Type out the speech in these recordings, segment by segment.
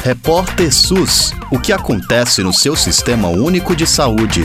Repórter SUS. O que acontece no seu Sistema Único de Saúde?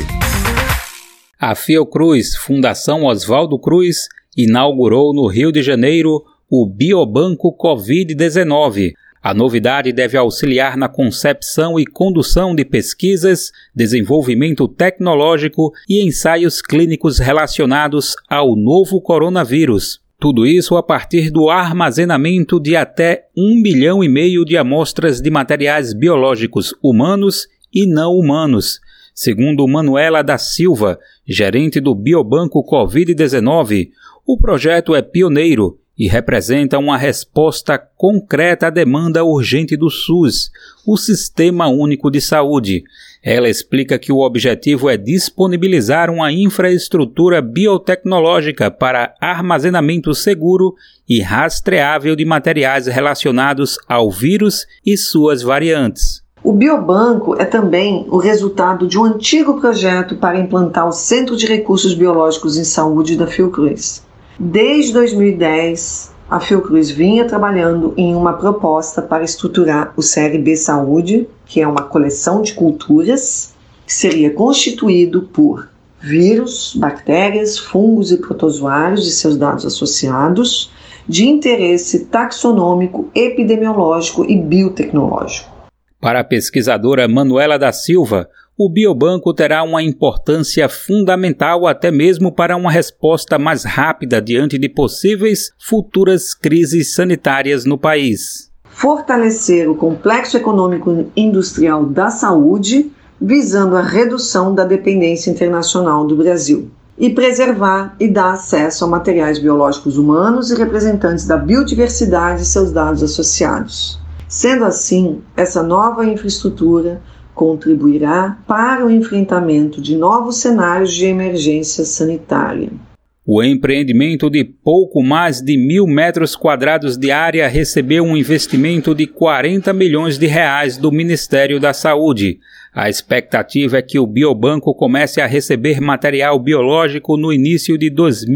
A Fiocruz, Fundação Oswaldo Cruz, inaugurou no Rio de Janeiro o Biobanco Covid-19. A novidade deve auxiliar na concepção e condução de pesquisas, desenvolvimento tecnológico e ensaios clínicos relacionados ao novo coronavírus. Tudo isso a partir do armazenamento de até 1,5 milhão de amostras de materiais biológicos humanos e não humanos. Segundo Manuela da Silva, gerente do Biobanco Covid-19, o projeto é pioneiro e representa uma resposta concreta à demanda urgente do SUS, o Sistema Único de Saúde. Ela explica que o objetivo é disponibilizar uma infraestrutura biotecnológica para armazenamento seguro e rastreável de materiais relacionados ao vírus e suas variantes. O Biobanco é também o resultado de um antigo projeto para implantar o Centro de Recursos Biológicos em Saúde da Fiocruz. Desde 2010, a Fiocruz vinha trabalhando em uma proposta para estruturar o CRB Saúde, que é uma coleção de culturas, que seria constituído por vírus, bactérias, fungos e protozoários e seus dados associados, de interesse taxonômico, epidemiológico e biotecnológico. Para a pesquisadora Manuela da Silva, o biobanco terá uma importância fundamental até mesmo para uma resposta mais rápida diante de possíveis futuras crises sanitárias no país. Fortalecer o complexo econômico industrial da saúde, visando a redução da dependência internacional do Brasil. E preservar e dar acesso a materiais biológicos humanos e representantes da biodiversidade e seus dados associados. Sendo assim, essa nova infraestrutura contribuirá para o enfrentamento de novos cenários de emergência sanitária. O empreendimento de pouco mais de 1.000 metros quadrados de área recebeu um investimento de R$40 milhões do Ministério da Saúde. A expectativa é que o Biobanco comece a receber material biológico no início de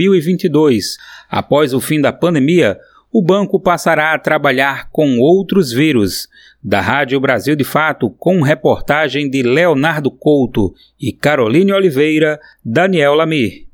2022. Após o fim da pandemia, o banco passará a trabalhar com outros vírus. Da Rádio Brasil de Fato, com reportagem de Leonardo Couto e Caroline Oliveira, Daniel Lamir.